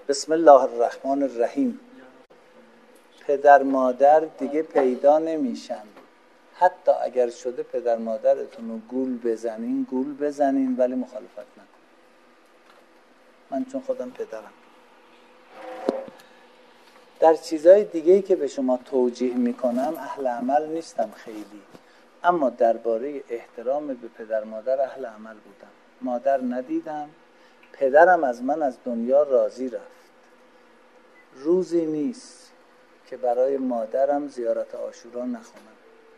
بسم الله الرحمن الرحیم. پدر مادر دیگه پیدا نمیشن. حتی اگر شده پدر مادرتون رو گول بزنین ولی مخالفت نکن. من چون خودم پدرم. در چیزهای دیگه‌ای که به شما توجیه میکنم اهل عمل نیستم خیلی، اما درباره احترام به پدر مادر اهل عمل بودم. مادر ندیدم، پدرم از من از دنیا راضی رفت. روزی نیست که برای مادرم زیارت عاشورا نخونم.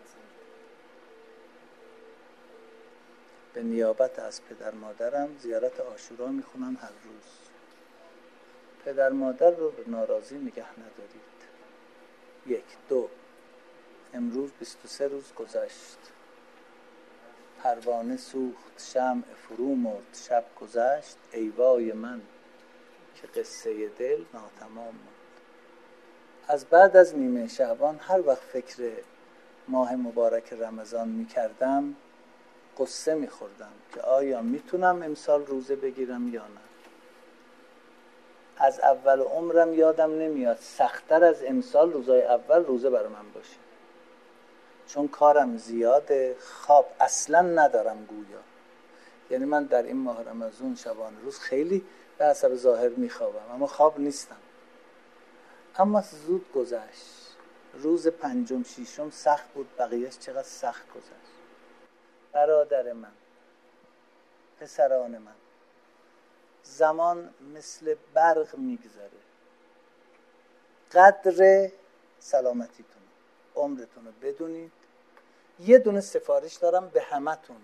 به نیابت از پدر مادرم زیارت عاشورا میخونم هر روز. پدر مادر رو به ناراضی نگه ندارید. 1 2 امروز 23 روز گذشت. پروانه سوخت، شمع فرو مرد، شب گذشت. ای وای من که قصه دل ناتمام ماند. از بعد از نیمه شعبان هر وقت فکر ماه مبارک رمضان میکردم قصه میخوردم که آیا میتونم امسال روزه بگیرم یا نه. از اول عمرم یادم نمیاد سخت‌تر از امسال روزای اول روزه برای من باشه، چون کارم زیاده، خواب اصلا ندارم گویا. یعنی من در این ماه رمضان شبانه روز خیلی به حسب ظاهر میخوابم اما خواب نیستم. اما زود گذشت. روز 5م 6م سخت بود، بقیهش چقدر سخت گذشت. برادر من، پسران من، زمان مثل برق میگذره. قدر سلامتیتون، عمرتون رو بدونید. یه دونه سفارش دارم به همتون: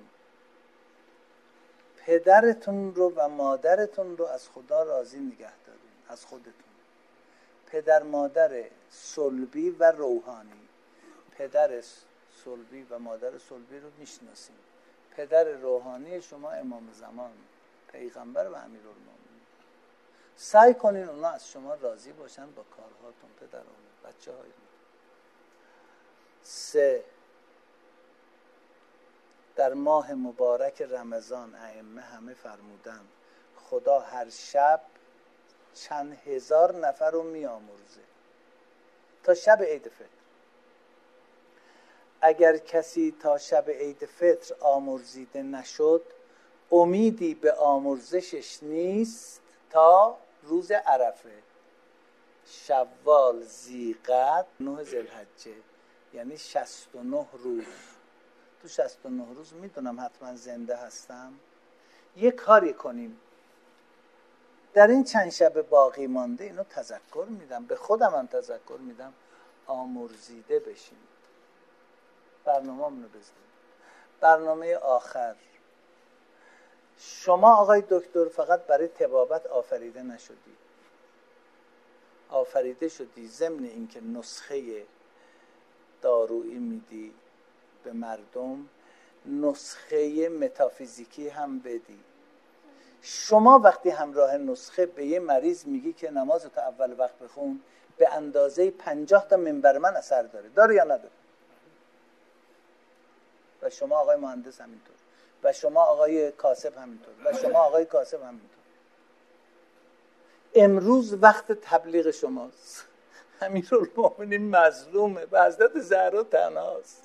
پدرتون رو و مادرتون رو از خدا راضی نگه دارین، از خودتون. پدر مادر صلبی و روحانی. پدر صلبی و مادر صلبی رو میشناسیم. پدر روحانی شما امام زمان، پیغمبر و امیرالمومنین. سعی کنین اونا از شما راضی باشن با کارهاتون. پدران بچه های من. 3 در ماه مبارک رمضان ائمه همه فرمودن خدا هر شب چند هزار نفر رو میامرزه تا شب عید فطر. اگر کسی تا شب عید فطر آمرزیده نشد، امیدی به آمرزشش نیست تا روز عرفه. شوال، ذی‌قعد، 9 ذوالحجه، یعنی 69 روز. تو 69 روز میدونم حتما زنده هستم. یه کاری کنیم در این چند شب باقی مانده، اینو تذکر میدم، به خودم هم تذکر میدم، آمرزیده بشیم. برنامه منو بزنیم. برنامه آخر: شما آقای دکتر فقط برای طبابت آفریده نشدی، آفریده شدی ضمن اینکه نسخه دارویی میدی به مردم، نسخه متافیزیکی هم بدی. شما وقتی همراه نسخه به یه مریض میگی که نمازت اول وقت بخون، به اندازه 50 تا منبر من اثر داره یا نداره؟ و شما آقای مهندس همینطور، و شما آقای کاسب همینطور، و شما آقای کاسب همینطور. امروز وقت تبلیغ شماست. امیرالمومنین مظلومه و حضرت زهرا تنهاست.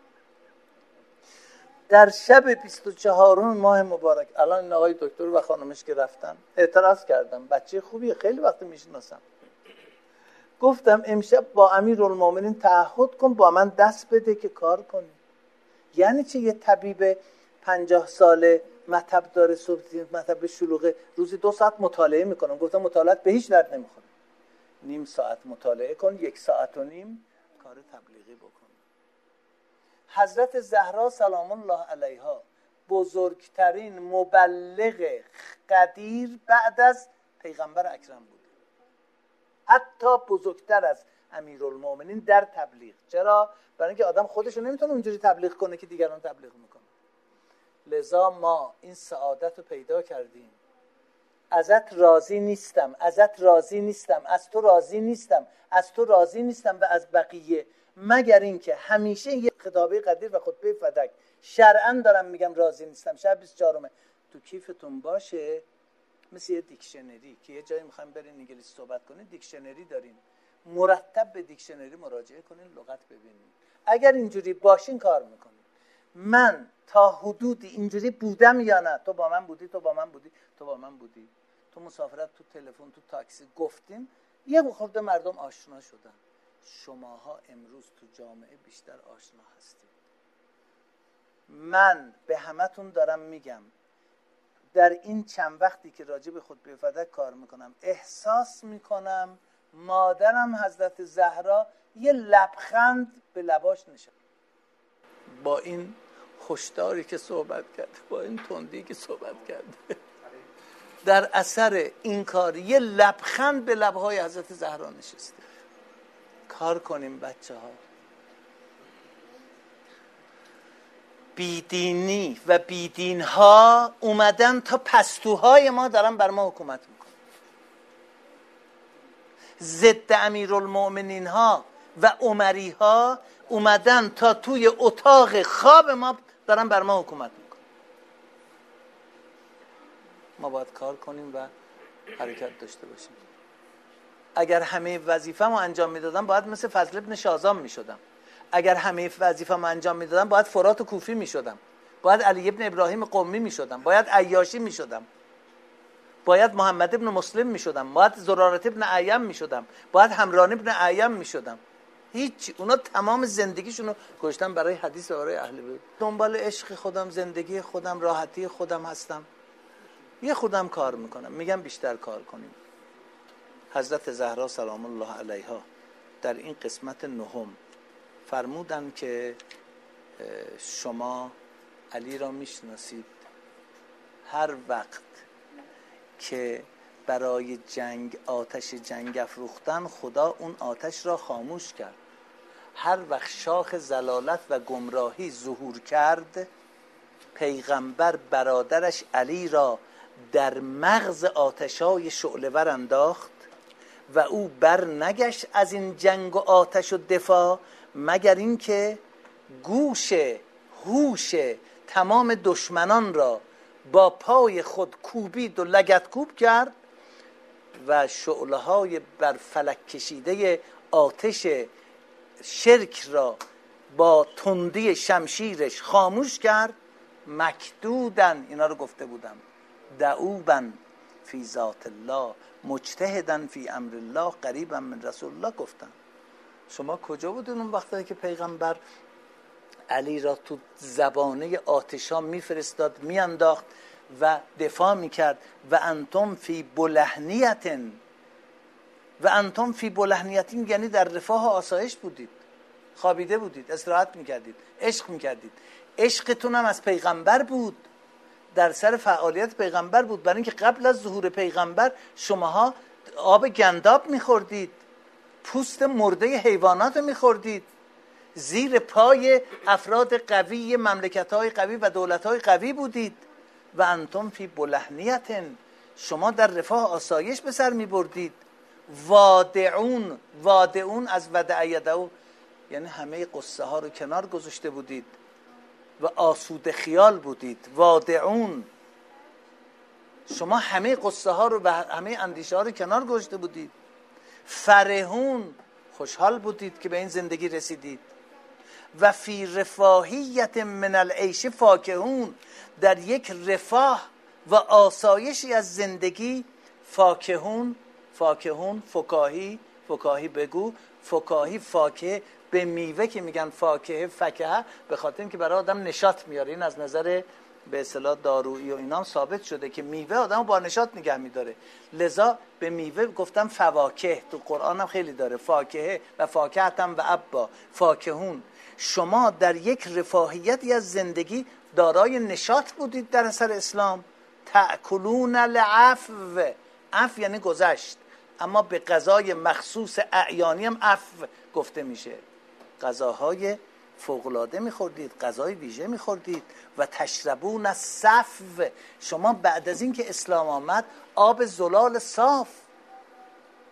در شب 24 ماه مبارک، الان این آقای دکتر و خانمش که رفتن اعتراض کردم، بچه خوبیه، خیلی وقت میشناسم. گفتم امشب با امیرالمومنین تعهد کن با من دست بده که کار کنی. یعنی چه؟ یه طبیب 50 ساله مطب داره، مطب شلوغه، روزی 2 ساعت مطالعه میکنم. گفتم مطالعات به هیچ درد نمیخوره. نیم ساعت مطالعه کن، 1 ساعت و نیم کار تبلیغی بکن. حضرت زهرا سلام الله علیها بزرگترین مبلغ قدیر بعد از پیغمبر اکرم بود، حتی بزرگتر از امیرالمومنین در تبلیغ. چرا؟ برای اینکه آدم خودش رو نمیتونه اونجوری تبلیغ کنه که دیگران تبلیغ میکنه. لذا ما این سعادت رو پیدا کردیم. ازت راضی نیستم، ازت راضی نیستم، از تو راضی نیستم، از تو راضی نیستم و از بقیه، مگر اینکه همیشه یه خطابه قدیر و خطبه فدک شرعاً دارم میگم راضی نیستم. شب 24 تو کیفتون باشه، مثل یه دیکشنری که یه جایی میخوایم برین انگلیسی صحبت کنین، دیکشنری دارین، مرتب به دیکشنری مراجعه کنین، لغت ببینین. اگر اینجوری باشین کار میکنین. من تا حدودی اینجوری بودم یا نه، تو با من بودی، تو با من بودی، تو با من بودی، تو مسافرت، تو تلفن، تو تاکسی گفتیم، یه خورده مردم آشنا شدن. شماها امروز تو جامعه بیشتر آشنا هستید. من به همتون دارم میگم در این چند وقتی که راجع به خطبه فدک کار میکنم احساس میکنم مادرم حضرت زهرا یه لبخند به لباش نشد. با این هشداری که صحبت کرده، با این تندی که صحبت کرده، در اثر این کار یه لبخند به لبهای حضرت زهرا نشسته. کار کنیم بچه ها. بیدینی و بیدین ها اومدن تا پستوهای ما دارن بر ما حکومت میکنن. ضد امیرالمؤمنین ها و عمری ها اومدن تا توی اتاق خواب ما دارن بر ما حکومت میکنن. ما باید کار کنیم و حرکت داشته باشیم. اگر همه وظیفه‌مو انجام میدادم باید مثل فضل ابن شازام میشدم. اگر همه وظیفه‌مو انجام میدادم باید فرات و کوفی میشدم، باید علی ابن ابراهیم قمی میشدم، باید عیاشی میشدم، باید محمد ابن مسلم میشدم، باید زرارت ابن اعیم میشدم، باید همران ابن اعیم میشدم. هیچ، اونا تمام زندگیشونو گذاشتن برای حدیث و برای اهل بیت. دنبال عشق خودم، زندگی خودم، راحتی خودم هستم. یه خودم کار میکنم. میگم بیشتر کار کنیم. حضرت زهرا سلام الله علیها در این قسمت نهم فرمودن که شما علی را میشناسید. هر وقت که برای جنگ آتش جنگ افروختن، خدا اون آتش را خاموش کرد. هر وقت شاخ ضلالت و گمراهی ظهور کرد، پیغمبر برادرش علی را در مغز آتشای شعله‌ور انداخت و او بر نگشت از این جنگ و آتش و دفاع مگر اینکه گوش هوش تمام دشمنان را با پای خود کوبید و لگد کوب کرد و شعله‌های بر فلک کشیده آتش شرک را با تندی شمشیرش خاموش کرد. مکدودن، اینا رو گفته بودم، دعوبن فی ذات الله مجتهدن فی امر الله قریبا من رسول الله گفتن. شما کجا بودین اون وقتی که پیغمبر علی را تو زبانه آتشا میفرستاد، میانداخت و دفاع میکرد؟ و انتم فی بلهنیتن، و انتم فی بلهنیتین یعنی در رفاه و آسایش بودید، خوابیده بودید، استراحت میکردید، عشق میکردید. عشقتون هم از پیغمبر بود، در سر فعالیت پیغمبر بود. برای اینکه قبل از ظهور پیغمبر شماها آب گنداب میخوردید، پوست مرده حیوانات میخوردید، زیر پای افراد قوی، مملکت‌های قوی و دولت‌های قوی بودید. و انتم فی بلهنیتن، شما در رفاه آسایش به سر میبردید. وادعون، وادعون از ودع یدعو یعنی همه قصه ها رو کنار گذاشته بودید و آسوده خیال بودید. وادعون، شما همه قصه ها رو و همه اندیشه ها رو کنار گذاشته بودید. فرحون، خوشحال بودید که به این زندگی رسیدید. و فی رفاهیت من العیش فاکهون، در یک رفاه و آسایشی از زندگی. فاکهون، فاکهون فکاهی، فکاهی بگو، فکاهی فاکه به میوه که میگن فاکهه فکهه، به خاطر اینکه برای آدم نشاط میاره. این از نظر به اصطلاح دارویی و اینا ثابت شده که میوه آدمو با نشاط نگه میداره. لذا به میوه گفتم فواکه، تو قرآن هم خیلی داره، فاکهه و فاکهتم و ابا. فاکهون، شما در یک رفاهیتی از زندگی دارای نشاط بودید در اثر اسلام. تأکلون العفو، عفو یعنی گذشت، اما به غذای مخصوص اعیانی هم عفو گفته میشه. غذاهای فوق‌العاده میخوردید، غذای ویژه میخوردید. و تشربون الصفو، شما بعد از این که اسلام آمد آب زلال صاف،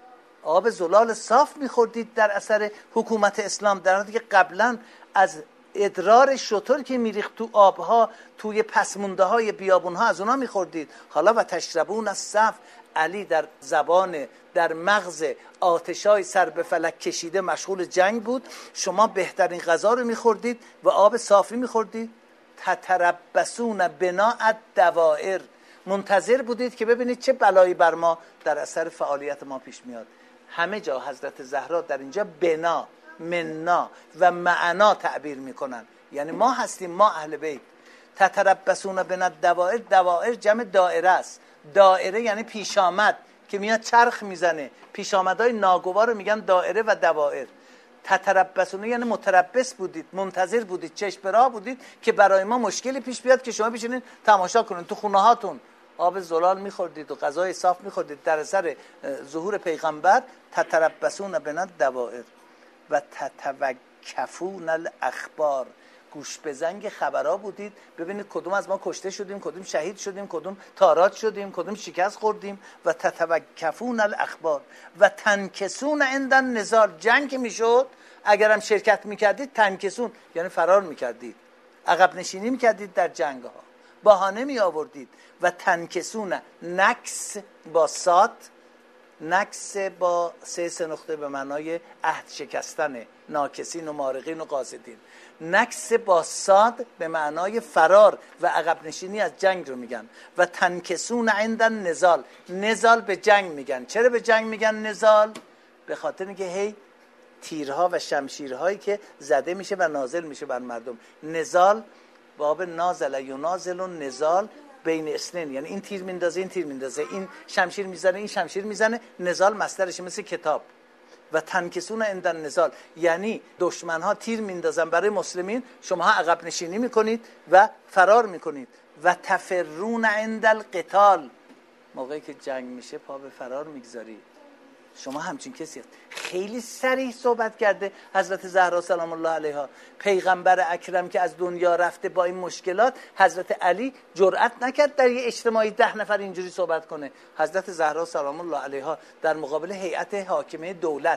آب زلال صاف میخوردید در اثر حکومت اسلام، در حالی که قبلا از ادرار شتر که میریخت تو آبها، توی پسمونده های بیابون ها، از اونا میخوردید. حالا و تشربون از صف، علی در زبان، در مغز آتشای سر به فلک کشیده مشغول جنگ بود، شما بهترین غذا رو میخوردید و آب صافی میخوردید. تتربصون بنا الدوائر، منتظر بودید که ببینید چه بلایی بر ما در اثر فعالیت ما پیش میاد. همه جا حضرت زهرا در اینجا بنا، منا و معنا تعبیر میکنن، یعنی ما هستیم، ما اهل بیت. تتربصون بنا الدوائر، دوائر جمع دائره است. دائره یعنی پیش آمد که میاد چرخ میزنه، پیش آمدهای ناگوار رو میگن دائره و دوائر. تتربصون یعنی متربص بودید، منتظر بودید، چشم به راه بودید که برای ما مشکلی پیش بیاد که شما بشینید تماشا کنید، تو خونه هاتون آب زلال میخوردید و غذای صاف میخوردید در اثر ظهور پیغمبر. تتربصون بنا الدوائر و تتوکفون الاخبار، گوش به زنگ خبرها بودید ببینید کدوم از ما کشته شدیم، کدوم شهید شدیم، کدوم تاراج شدیم، کدوم شکست خوردیم. و تتوکفون الاخبار و تنکسون عند النزال، جنگ میشد اگرم شرکت میکردید تنکسون یعنی فرار میکردید، عقب نشینی میکردید در جنگ ها، بهانه می آوردید. و تنکسون، نکس با صاد، نکس با 3 نقطه به معنای عهد شکستن، ناکسین و مارقین و قاصدین. نکس با صاد به معنای فرار و عقب نشینی از جنگ رو میگن. و تنکسون عند النزال، نزال به جنگ میگن. چرا به جنگ میگن نزال؟ به خاطر اینکه هی تیرها و شمشیرهایی که زده میشه و نازل میشه بر مردم. نزال باب نازل ینازل و نزال بین اثنین، یعنی این تیر میندازه این تیر میندازه، این شمشیر میزنه این شمشیر میزنه. نزال مصدرش مثل کتاب. و تنکسون عند النزال یعنی دشمنها تیر میندازن برای مسلمین، شما عقب نشینی میکنید و فرار میکنید. و تفرون عند القتال، موقعی که جنگ میشه پا به فرار میگذارید. شما همچین کسی هست. خیلی صریح صحبت کرده حضرت زهرا سلام الله علیها. پیغمبر اکرم که از دنیا رفته با این مشکلات، حضرت علی جرأت نکرد در یه اجتماعی 10 نفر اینجوری صحبت کنه. حضرت زهرا سلام الله علیها در مقابل هیئت حاکمه دولت،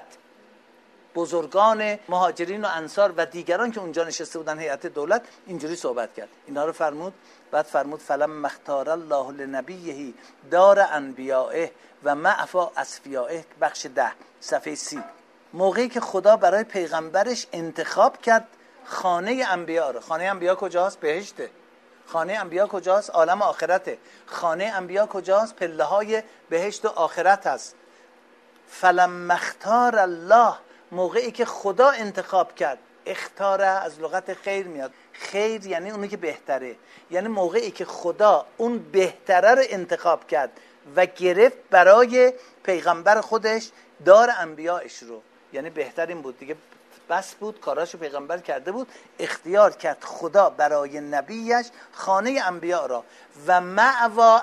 بزرگان مهاجرین و انصار و دیگران که اونجا نشسته بودن هیئت دولت، اینجوری صحبت کرد. اینا رو فرمود. بعد فرمود فلم اختار الله لنبیه دار انبیائه و معفا اصفیائه، بخش 10 صفحه 30. موقعی که خدا برای پیغمبرش انتخاب کرد خانه انبیا رو. خانه انبیا کجاست؟ بهشته. خانه انبیا کجاست؟ عالم آخرته. خانه انبیا کجاست؟ پله های بهشت و آخرت هست. فلم اختار الله، موقعی که خدا انتخاب کرد. اختاره از لغت خیر میاد. خیر یعنی اونی که بهتره، یعنی موقعی که خدا اون بهتره رو انتخاب کرد و گرفت برای پیغمبر خودش دار انبیاءش رو، یعنی بهترین بود دیگه، بس بود، کاراشو پیغمبر کرده بود، اختیار کرد خدا برای نبیش خانه انبیاء را و معوا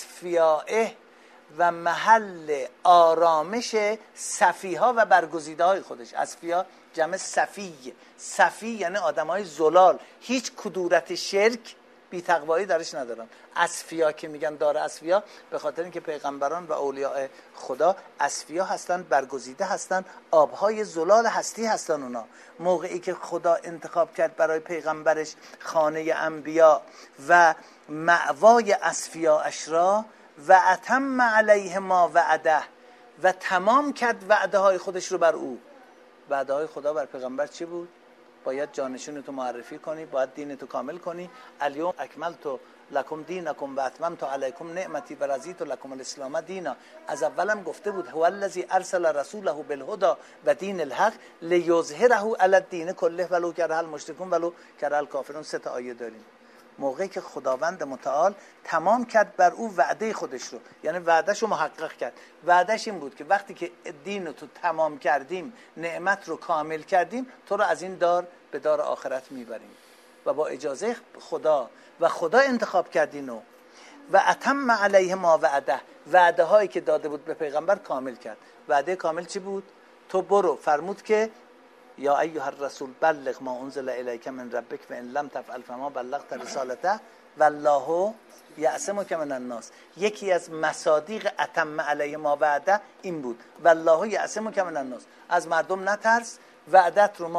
اصفیائه و محل آرامش صفیها و برگزیده های خودش. اصفیا جمع صفی. صفی یعنی آدم های زلال، هیچ کدورت شرک بی تقوایی درش ندارن. اصفیا که میگن داره اصفیا، به خاطر اینکه پیغمبران و اولیاء خدا اصفیا هستن، برگزیده هستن، آبهای زلال هستی هستن اونا. موقعی که خدا انتخاب کرد برای پیغمبرش خانه انبیا و مأوای اصفیا اشرا و اتم علیه ما وعده، و تمام کرد وعده های خودش رو بر او. وعده های خدا بر پیغمبر چی بود؟ باید جانشینتو معرفی کنی، باید دینتو کامل کنی. الیوم اکملت لکم دینکم و اتممت علیکم نعمتی و رضیت لکم الاسلام دینا. از اولم گفته بود هو الذی ارسل رسوله بالهدى و دین الحق لیظهره علی الدین کله ولو کره المشرکون ولو کره الکافرون. 3 آیه داریم. موقعی که خداوند متعال تمام کرد بر او وعده خودش رو، یعنی وعدهش رو محقق کرد. وعدهش این بود که وقتی که دین رو تو تمام کردیم، نعمت رو کامل کردیم، تو رو از این دار به دار آخرت میبریم و با اجازه خدا، و خدا انتخاب کرد اینو. و اتم علیه ما وعده، وعده هایی که داده بود به پیغمبر کامل کرد. وعده کامل چی بود؟ تو برو، فرمود که یا ایها الرسول بلغ ما انزل الیک من ربک و ان لم تفعل فما بلغت رسالته والله یعصمک من الناس. یکی از مصادیق اتم علیه ما وعده این بود، والله یعصمک من الناس. از مردم نترس، وعدت رو ما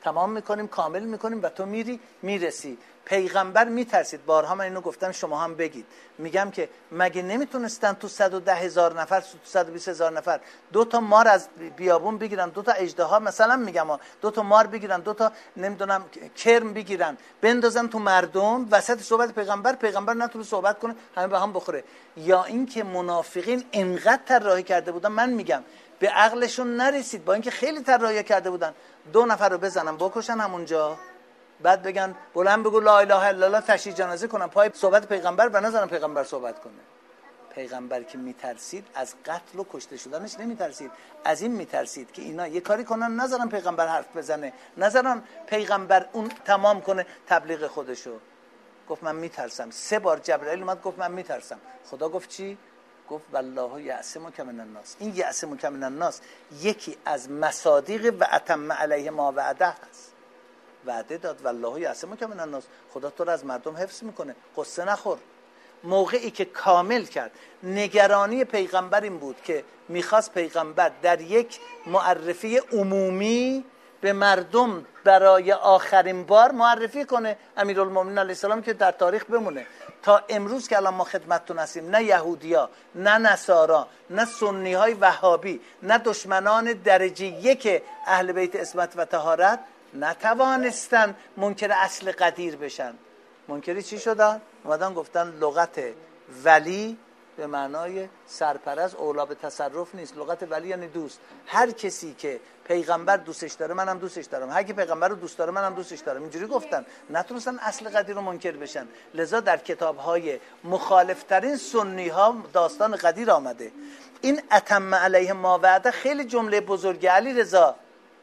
تمام میکنیم، کامل میکنیم و تو میری میرسی. پیغمبر میترسید. بارها من اینو گفتم، شما هم بگید. میگم که مگه نمیتونستن تو 110,000 نفر، تو 120,000 نفر 2 تا مار از بیابون بگیرن، 2 تا اژدها مثلا میگم 2 تا مار بگیرن، 2 تا نمیدونم کرم بگیرن، بندازن تو مردم وسط صحبت پیغمبر نتونه صحبت کنه، همه به هم بخوره؟ یا اینکه منافقین انقدر طراحی کرده بودن، من میگم به عقلشون نرسید، با اینکه خیلی طراحی کرده بودن، 2 نفر رو بزنن بکشن همونجا، بعد بگن بلند بگو لا اله الا الله، تشییع جنازه کنن پای صحبت پیغمبر و نذارن پیغمبر صحبت کنه. پیغمبر که میترسید از قتل و کشته شدنش نمیترسید، از این میترسید که اینا یه کاری کنن نذارن پیغمبر حرف بزنه، نذارن پیغمبر اون تمام کنه تبلیغ خودشو. گفت من میترسم. 3 بار جبرائیل اومد گفت من میترسم. خدا گفت چی؟ گفت والله یعصمک من الناس. این یعصمک من الناس یکی از مصادیق و اتم علیه ما وعده هست. وعده داد والله یعصمک من الناس، خدا تو رو از مردم حفظ میکنه، قصه نخور. موقعی که کامل کرد، نگرانی پیغمبر این بود که میخواست پیغمبر در یک معرفی عمومی به مردم برای آخرین بار معرفی کنه امیرالمومنین علیه السلام که در تاریخ بمونه. تا امروز که الان ما خدمتتون هستیم، نه یهودیا، نه نصارا، نه سنی های وهابی، نه دشمنان درجه 1 اهل بیت عصمت و طهارت نتوانستن منکر اصل قدیر بشن. منکری چی شدن؟ اومدن گفتن لغت ولی به معنای سرپرست، اولا به تصرف نیست. لغت ولی یعنی دوست. هر کسی که پیغمبر دوستش داره منم دوستش دارم، هر کی پیغمبر رو دوست داره منم دوستش دارم. اینجوری گفتن، نتونستن اصل قدیر رو منکر بشن. لذا در کتاب‌های مخالفترین سنی ها داستان قدیر آمده. این اتم علیه ما وعده خیلی جمله بزرگی. علی رضا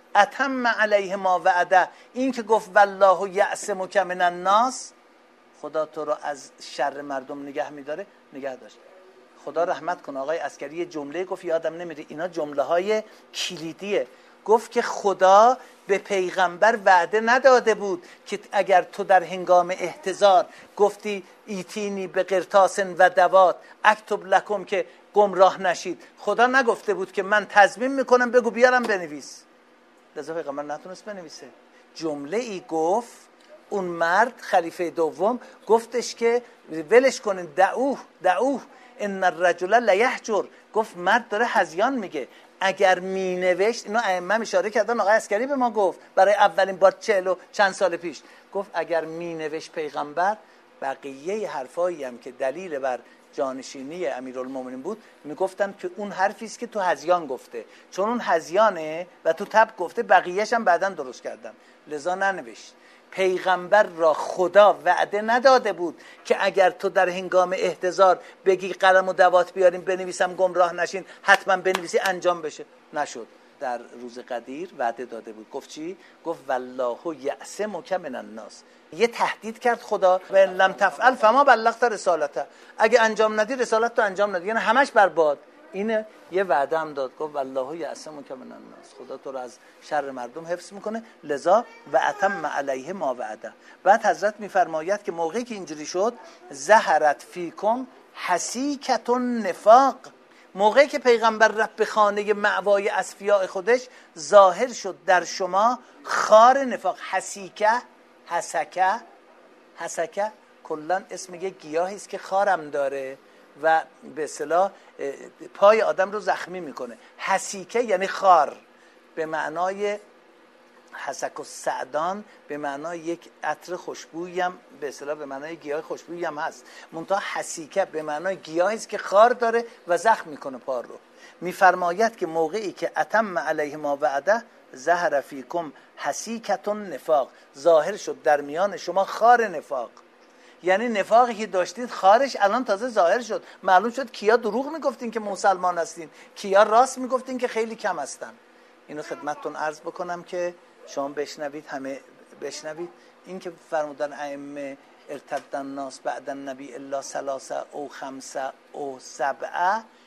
اتم علیه ما وعده، این که گفت والله یعصمک من الناس، خدا تو رو از شر مردم نگه میداره، نگه داشت. خدا رحمت کنه آقای عسکری یه جمله گفت، یادم نمیره، اینا جمله های کلیدیه. گفت که خدا به پیغمبر وعده نداده بود که اگر تو در هنگام احتضار گفتی ایتینی به قرطاس و دوات اکتب لکم که گمراه نشید، خدا نگفته بود که من تضمین میکنم بگو بیارم بنویس. لذا پیغمبر نتونست بنویسه. جمله ای گفت اون مرد خلیفه دوم، گفتش که ولش کنین، دعوه ان الرجل لیهجر. گفت مرد داره هذیان میگه. اگر می نوشت، اینا ائمه اشاره کردن، آقای عسکری به ما گفت برای اولین بار 40 و چند سال پیش، گفت اگر می نوشت پیغمبر، بقیه حرفایی هم که دلیل بر جانشینی امیرالمومنین بود میگفتن که اون حرفی است که تو هذیان گفته، چون اون هذیانه و تو تب گفته، بقیه‌اش هم بعداً درست کردن، لذا ننوشت. پیغمبر را خدا وعده نداده بود که اگر تو در هنگام احتضار بگی قلم و دوات بیاریم بنویسم گمراه نشین، حتما بنویسی انجام بشه. نشد. در روز قدیر وعده داده بود. گفت چی؟ گفت والله یعصمک من الناس. یه تهدید کرد خدا، و ان لم تفعل فما بلغت رسالته. اگه انجام ندی رسالت تو انجام ندی، یعنی همش برباد. اینه یه وعده هم داد، گفت والله یعصمک من الناس، خدا تو رو از شر مردم حفظ میکنه. لذا و اتم علیه ما وعده. بعد حضرت میفرماید که موقعی که اینجوری شد، ظهرت فیکم حسیکة النفاق. موقعی که پیغمبر رفت به خانه مأوای اصفیاء خودش، ظاهر شد در شما خار نفاق. حسکه کلا اسم یه گیاهی است که خارم داره و به اصطلاح پای آدم رو زخمی میکنه. حسیکه یعنی خار، به معنای حسک السعدان، به معنای یک عطر خوشبویی هم به اصطلاح به معنای گیاه خوشبویی هم هست. منتها حسیکه به معنای گیاهی است که خار داره و زخم میکنه پا رو. میفرماید که موقعی که اتم علیه ما وعده، ظهر فیکم حسیکة النفاق، ظاهر شد در میان شما خار نفاق. یعنی نفاقی که داشتید خارش الان تازه ظاهر شد. معلوم شد کیا دروغ میگفتین که مسلمان هستین، کیا راست میگفتین که خیلی کم هستن. اینو خدمتتون عرض بکنم که شما بشنوید، همه بشنوید. این که فرمودن ائمه ارتد الناس بعد النبی الا 3 او 5 او 7،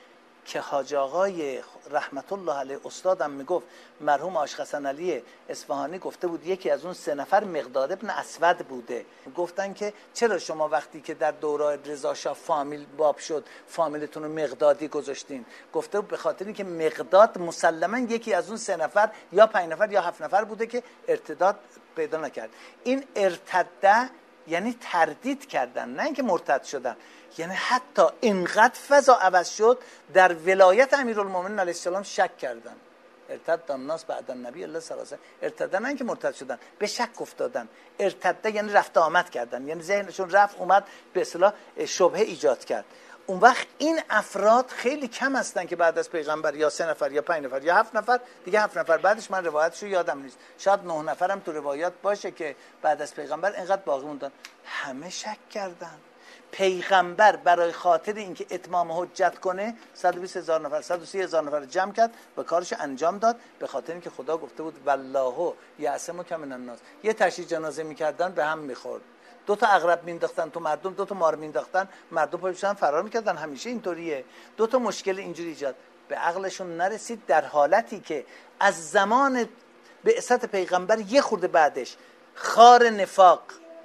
که حاج آقای رحمت الله علیه استادم میگفت، مرحوم آش حسن علی اصفهانی گفته بود یکی از اون 3 نفر مقداد ابن اسود بوده. گفتن که چرا شما وقتی که در دوره رضا شاه فامیل باب شد فامیلتون رو مقدادی گذاشتین؟ گفته بود به خاطر اینکه مقداد مسلما یکی از اون 3 نفر یا 5 نفر یا 7 نفر بوده که ارتداد پیدا نکرد. این ارتده یعنی تردید کردن، نه اینکه مرتد شدن. یعنی حتی اینقدر فضا عوض شد در ولایت امیرالمومنین علیه السلام شک کردن. ارتد الناس بعد النبی الله صلی الله علیه و ارتد، نه اینکه مرتد شدن، به شک افتادن. ارتده یعنی رفت آمد کردن، یعنی ذهنشون رفت اومد، به اصطلاح شبهه ایجاد کرد. اون وقت این افراد خیلی کم هستن که بعد از پیغمبر یا 3 نفر یا 5 نفر یا 7 نفر، دیگه 7 نفر بعدش من روایتشو یادم نیست، شاید 9 نفرم تو روایات باشه که بعد از پیغمبر اینقدر باقی موندن. همه شک کردن. پیغمبر برای خاطر اینکه اتمام حجت کنه 120,000 نفر 130,000 نفر جمع کرد و کارش انجام داد، به خاطر اینکه خدا گفته بود والله یعصمک من الناس. یه تشییع جنازه میکردن به هم میخورد، 2 تا عقرب مینداختن تو مردم، 2 تا مار مینداختن مردم پشتن فرار میکردن. همیشه اینطوریه. 2 تا مشکل اینجوری ایجاد به عقلشون نرسید، در حالتی که از زمان بعثت پیغمبر یه خورده بعدش خار نفاق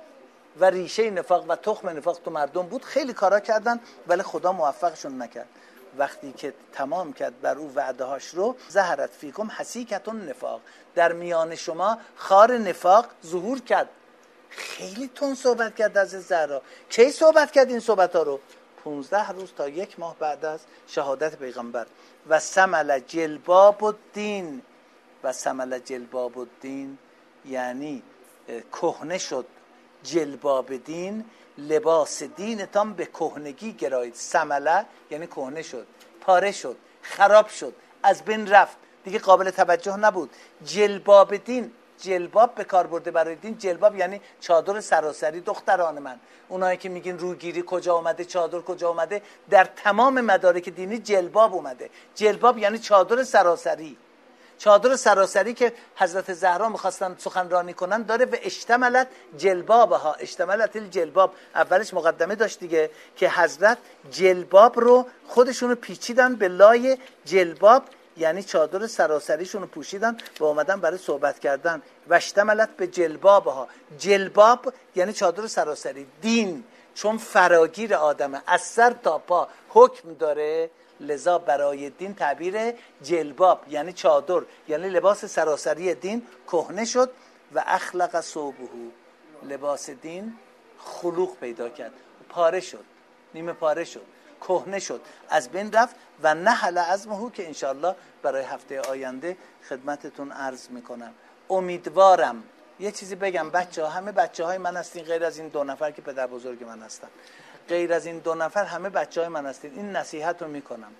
و ریشه نفاق و تخم نفاق تو مردم بود. خیلی کارا کردن ولی خدا موفقشون نکرد. وقتی که تمام کرد بر او وعده هاش رو، ظهرت فیکم حسیکتون نفاق، در میان شما خار نفاق ظهور کرد. خیلی تون صحبت کرد از زهرا. کی صحبت کرد این صحبت ها رو؟ 15 روز تا 1 ماه بعد از شهادت پیغمبر. و سمل جلباب الدین، و سمل جلباب الدین یعنی کهنه شد جلباب دین، لباس دینتان به کهنگی گرایید. سمله یعنی کهنه شد، پاره شد، خراب شد، از بین رفت، دیگه قابل توجه نبود. جلباب دین، جلباب به کار برده برای دین. جلباب یعنی چادر سراسری. دختران من، اونایی که میگین روگیری کجا اومده، چادر کجا اومده، در تمام مدارک دینی جلباب اومده. جلباب یعنی چادر سراسری. چادر سراسری که حضرت زهرا میخواستن سخنرانی کنن داره و اشتملت جلبابها، اشتملت الجلباب. اولش مقدمه داشت دیگه که حضرت جلباب رو خودشونو پیچیدن به لای جلباب، یعنی چادر سراسریشونو پوشیدن و اومدن برای صحبت کردن. و اشتملت به جلبابها، جلباب یعنی چادر سراسری. دین چون فراگیر آدمه، از سر تا پا حکم داره، لذا برای دین تعبیر جلباب یعنی چادر، یعنی لباس سراسری دین کهنه شد. و اخلق ثوبه، لباس دین خلوق پیدا کرد، پاره شد، نیمه پاره شد، کهنه شد، از بین رفت. و نحل عظمه که انشاءالله برای هفته آینده خدمتتون عرض میکنم. امیدوارم یه چیزی بگم بچه ها، همه بچه های من هستین غیر از این 2 نفر که پدر بزرگ من هستن، غیر از این 2 نفر همه بچه های من هستین. این نصیحت رو میکنم.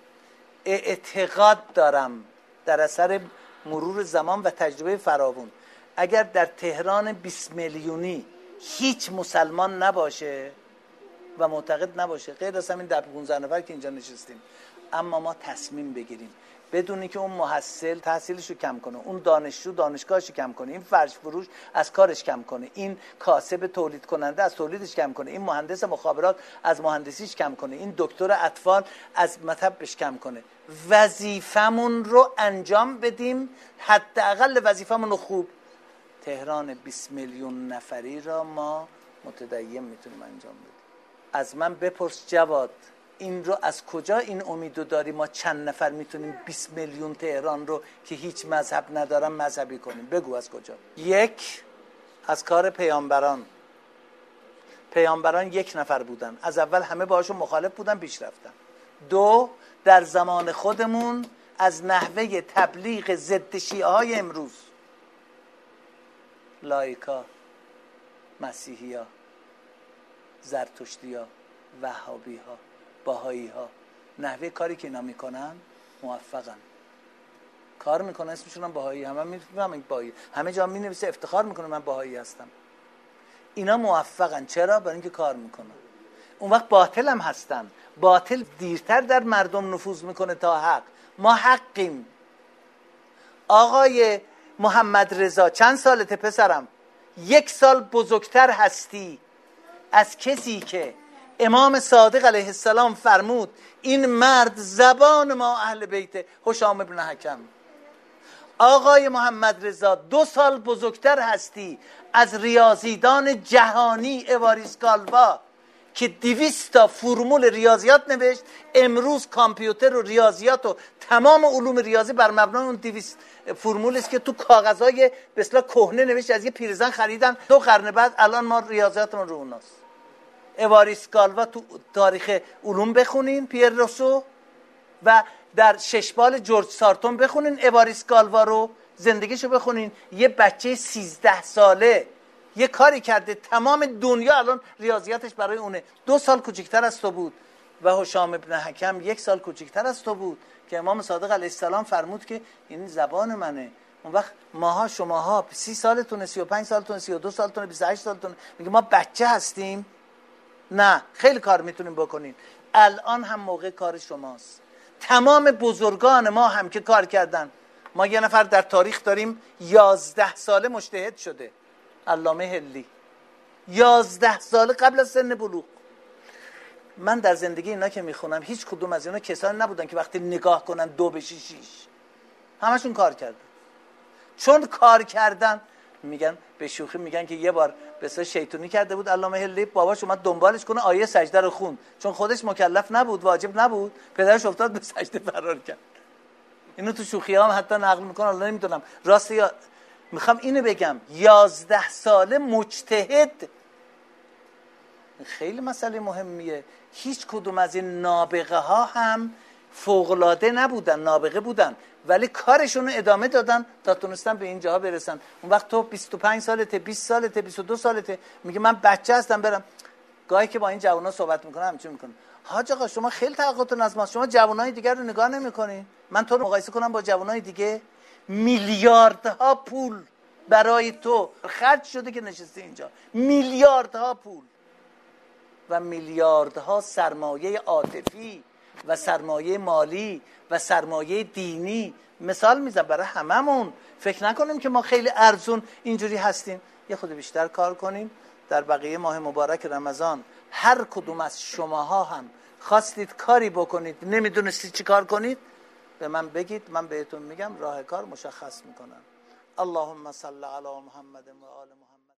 اعتقاد دارم در اثر مرور زمان و تجربه فراوون، اگر در تهران 20 میلیونی هیچ مسلمان نباشه و معتقد نباشه، غیر از همین 15 نفر که اینجا نشستیم، اما ما تصمیم بگیریم بدونی که اون محصل تحصیلشو کم کنه، اون دانشجو دانشگاهشو کم کنه، این فرش فروش از کارش کم کنه، این کاسب تولید کننده از تولیدش کم کنه، این مهندس مخابرات از مهندسیش کم کنه، این دکتر اطفال از مطبش کم کنه. وظیفمون رو انجام بدیم، حداقل وظیفمون رو خوب. تهران 20 میلیون نفری را ما متدین میتونیم انجام بدیم. از من بپرس جواد، این رو از کجا این امیدو داری ما چند نفر میتونیم 20 میلیون تهران رو که هیچ مذهب ندارن مذهبی کنیم؟ بگو از کجا؟ 1 از کار پیامبران. پیامبران 1 نفر بودن، از اول همه باهاشون مخالف بودن، پیش رفتن. 2 در زمان خودمون از نحوه تبلیغ ضد شیعه های امروز، لایکا، مسیحی ها، زرتشتی ها، وهابی ها، باهایی ها، نحوه کاری که اینا میکنن موفقن. کار میکنن اسمشون هم باهایی، همه میفهمن باهایی، همه جا مینویسه افتخار میکنه من باهایی هستم. اینا موفقن. چرا؟ برای اینکه کار میکنن. اون وقت باطل هم هستن. باطل دیرتر در مردم نفوذ میکنه تا حق. ما حقیم. آقای محمد رضا چند سالته پسرم؟ 1 سال بزرگتر هستی از کسی که امام صادق علیه السلام فرمود این مرد زبان ما اهل بیت هشام ابن حکم. آقای محمد رضا 2 سال بزرگتر هستی از ریاضیدان جهانی اواریس گالوا که 200 تا فرمول ریاضیات نوشت. امروز کامپیوتر و ریاضیات و تمام علوم ریاضی بر مبنای اون 200 فرمول است که تو کاغذهای به اصطلاح کهنه نوشت، از یه پیرزن خریدن 2 قرن بعد الان ما ریاضیاتمون رو اوناست. اواریس گالوا تو تاریخ علوم بخونین، پیر روسو، و در 6 بال جورج سارتون بخونین اواریس گالوا رو، زندگیشو بخونین. یه بچه 13 ساله یه کاری کرده تمام دنیا الان ریاضیاتش برای اونه. 2 سال کوچکتر از تو بود و هشام ابن حکم 1 سال کوچکتر از تو بود که امام صادق علیه السلام فرمود که این زبان منه. اون وقت ماها شماها 30 سالتونه، 35 سالتونه، 32 سالتونه، 28 سالتونه، میگه ما بچه هستیم. نه، خیلی کار میتونیم بکنین. الان هم موقع کار شماست. تمام بزرگان ما هم که کار کردن، ما یه نفر در تاریخ داریم 11 ساله مجتهد شده، علامه هلی، 11 ساله قبل از سن بلوغ. من در زندگی اینا که میخونم هیچ کدوم از اینا کسانی نبودن که وقتی نگاه کنن 2 به 6، همشون کار کردن. چون کار کردن میگن، به شوخی میگن که یه بار بسیار شیطونی کرده بود علامه هلی، باباش اومد دنبالش کنه آیه سجده رو خوند، چون خودش مکلف نبود، واجب نبود، پدرش افتاد به سجده فرار کرد. اینو تو شوخی هم حتی نقل میکنه، الله نمیدونم راسته یا. میخوام اینو بگم 11 ساله مجتهد، خیلی مسئله مهمیه. هیچ کدوم از این نابغه ها هم فوق‌العاده نبودن، نابغه بودن ولی کارشون رو ادامه دادن تا تونستن به این جاها برسن. اون وقت تو 25 سالته، 20 سالته، 22 سالته، میگه من بچه هستم برم. گاهی که با این جوونا صحبت میکنم همچین میکنم، حاج آقا شما خیلی توقعتون از ماست، شما جوانای دیگر رو نگاه نمیکنین. من تو رو مقایسه کنم با جوانای دیگه، میلیاردها پول برای تو خرج شده که نشستی اینجا، میلیاردها پول و میلیاردها سرمایه عاطفی و سرمایه مالی و سرمایه دینی. مثال میزنم برای هممون. فکر نکنیم که ما خیلی ارزون اینجوری هستیم. یه خود بیشتر کار کنیم. در بقیه ماه مبارک رمضان هر کدوم از شماها هم خواستید کاری بکنید، نمیدونستید چی کار کنید، به من بگید، من بهتون میگم راه کار مشخص میکنم. اللهم صل علی محمد و آل محمد.